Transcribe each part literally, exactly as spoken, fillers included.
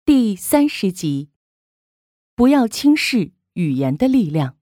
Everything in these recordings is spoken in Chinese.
第三十集，不要轻视语言的力量。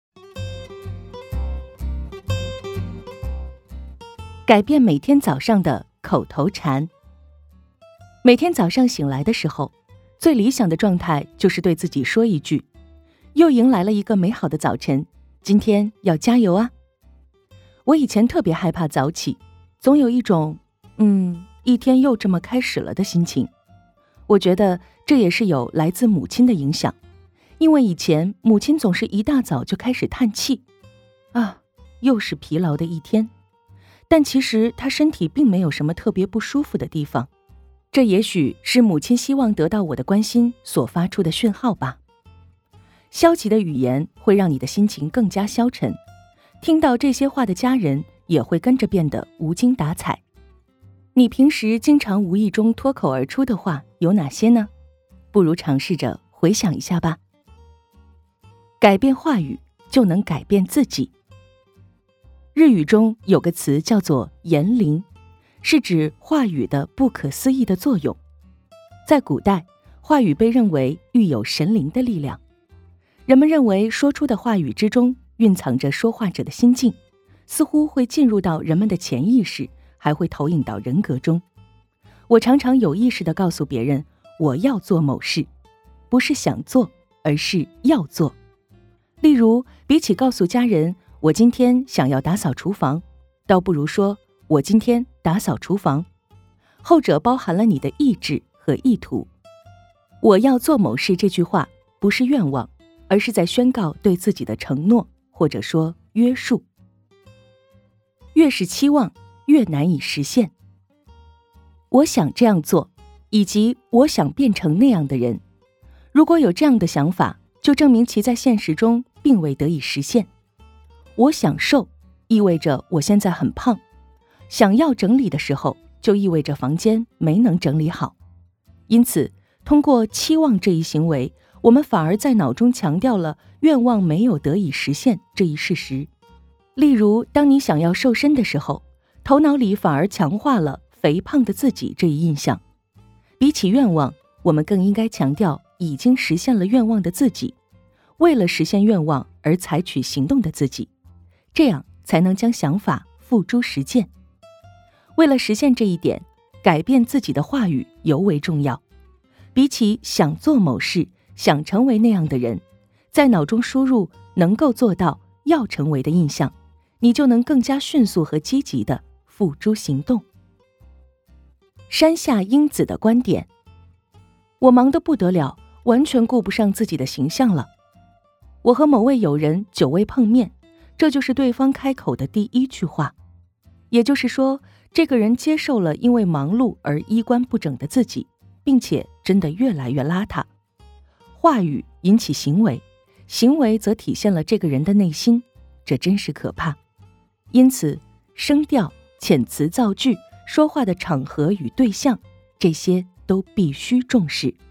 改变每天早上的口头禅。每天早上醒来的时候，最理想的状态就是对自己说一句：又迎来了一个美好的早晨，今天要加油啊！我以前特别害怕早起，总有一种嗯，一天又这么开始了的心情。我觉得这也是有来自母亲的影响，因为以前母亲总是一大早就开始叹气，啊，又是疲劳的一天。但其实她身体并没有什么特别不舒服的地方，这也许是母亲希望得到我的关心所发出的讯号吧。消极的语言会让你的心情更加消沉，听到这些话的家人也会跟着变得无精打采。你平时经常无意中脱口而出的话有哪些呢？不如尝试着回想一下吧。改变话语就能改变自己。日语中有个词叫做言灵，是指话语的不可思议的作用。在古代，话语被认为具有神灵的力量。人们认为说出的话语之中蕴藏着说话者的心境，似乎会进入到人们的潜意识，还会投影到人格中。我常常有意识地告诉别人，我要做某事，不是想做，而是要做。例如，比起告诉家人我今天想要打扫厨房，倒不如说我今天打扫厨房。后者包含了你的意志和意图。我要做某事这句话不是愿望，而是在宣告对自己的承诺，或者说约束。越是期望，越难以实现。我想这样做，以及我想变成那样的人，如果有这样的想法，就证明其在现实中并未得以实现。我想瘦，意味着我现在很胖，想要整理的时候，就意味着房间没能整理好。因此，通过期望这一行为，我们反而在脑中强调了愿望没有得以实现这一事实。例如，当你想要瘦身的时候，头脑里反而强化了肥胖的自己这一印象。比起愿望，我们更应该强调已经实现了愿望的自己，为了实现愿望而采取行动的自己，这样才能将想法付诸实践。为了实现这一点，改变自己的话语尤为重要。比起想做某事，想成为那样的人，在脑中输入能够做到要成为的印象，你就能更加迅速和积极地付诸行动。山下英子的观点：我忙得不得了，完全顾不上自己的形象了。我和某位友人久未碰面，这就是对方开口的第一句话。也就是说，这个人接受了因为忙碌而衣冠不整的自己，并且真的越来越邋遢。话语引起行为，行为则体现了这个人的内心，这真是可怕。因此，声调、遣词造句、说话的场合与对象，这些都必须重视。